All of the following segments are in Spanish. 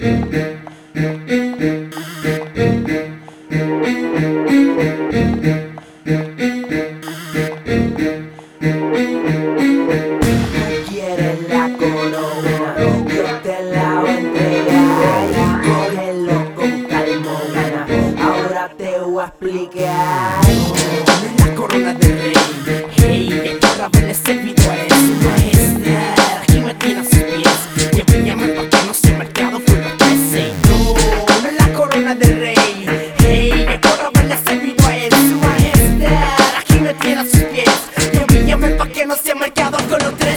Quieres la corona, yo te la voy a entregar. Cógelo con calma, gana. Ahora te voy a explicar. La corona de rey, hey, de toda vez servido a su majestad. Aquí me tiene a sus pies, que me llaman pa' que no se mercado por los 13. No es la corona de rey, hey, de toda vez servido a su majestad. Aquí me tiene a sus pies, que me llaman pa' que no se mercado con los 13.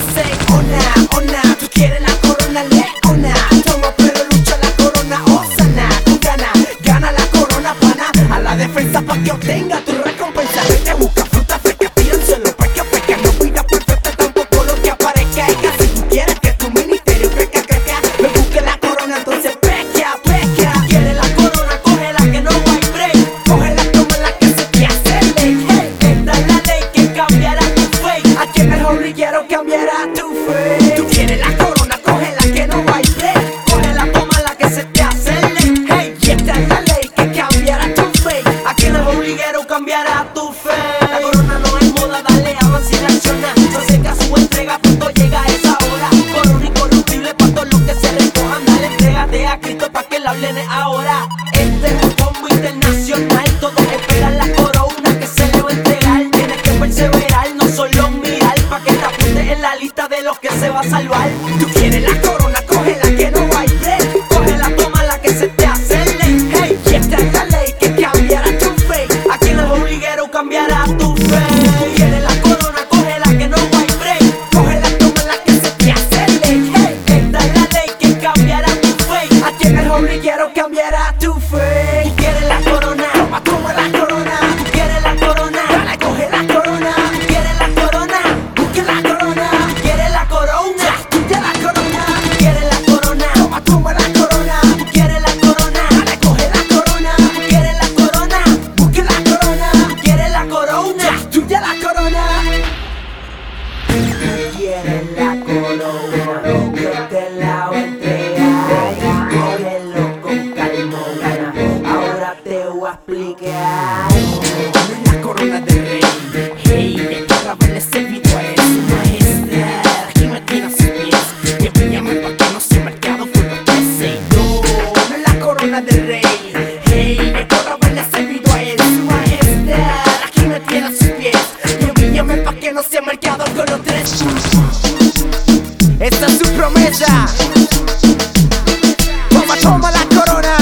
Ona, tú quieres la corona leona. Toma pero lucha la corona osana. Tú gana la corona pana. A la defensa pa' que obtenga tu recompensa. Vete, busca fruta fresca, tíranselo, peca. No vida perfecta, tampoco lo que aparezca. Si tú quieres que tu ministerio crezca, me busque la corona, entonces peca. Quieres la corona, cógela que no hay break. Cógela, tómala que se te hace ley. Hey, esta es la ley que cambiará tu fate. Aquí en el hormiguero cambiará tu fate. Tú quieres la corona, cógela que no hay break. Cógela, tómala que se te hace ley. Hey, esta es la ley que cambiará tu fate. Aquí en el hormiguero cambiará tu fate. La corona no es moda, dale, avance y reacciona. No acerca su entrega, pronto llega esa hora. Corona incorruptible pa' todos los que se recojan. Dale, entrégate a Cristo pa' que la hablen ahora. Este es un combo internacional. Todos esperan la corona que se le va a entregar. Tienes que perseverar, no solo mirar, pa' que te apuntes en la lista de los que se va a salvar. Tú quieres la corona, cógela que no hay break. Cógela, tómala que se te hace ley. Hey, y esta es la ley que cambiará tu fate. Aquí en el hormiguero cambiará tu fate. Tú quieres la corona, cógela que no hay break. Cógela, tómala que se te hace ley. Hey, esta es la ley que cambiará tu fate. Aquí en el hormiguero cambiará tu fate. Tú quieres la corona, toma la corona. Tú quieres la corona, dale, coge la corona. Tú quieres la corona, busque la corona. Tú quieres la corona, tuya la corona. Tú quieres la corona, toma la corona. Tú quieres la corona, dale, coge la corona. Tú quieres la corona, busque la corona. Tú quieres la corona, tuya la corona. Quieres la corona, yo te la voy a entregar. Cógelo con calma, gana. Ahora te voy a explicar. La corona de rey, hey, de toda vez servido a su majestad. Aquí me tiene a sus pies, que me llaman pa' que no se mercado por los 13. No es la corona de rey, hey, de toda vez servido a su majestad. Aquí me tiene a sus pies, que me llaman pa' que no se mercado con los 13. Esta es su promesa. Toma la corona,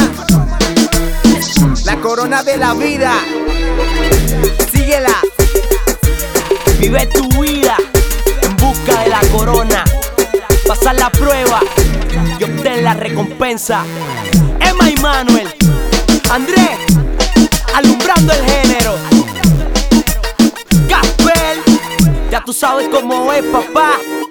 la corona de la vida. Síguela, vive tu vida en busca de la corona. Pasar la prueba y obtener la recompensa. Emma y Manuel, Andrés, alumbrando el género. Casper, ya tú sabes cómo es, papá.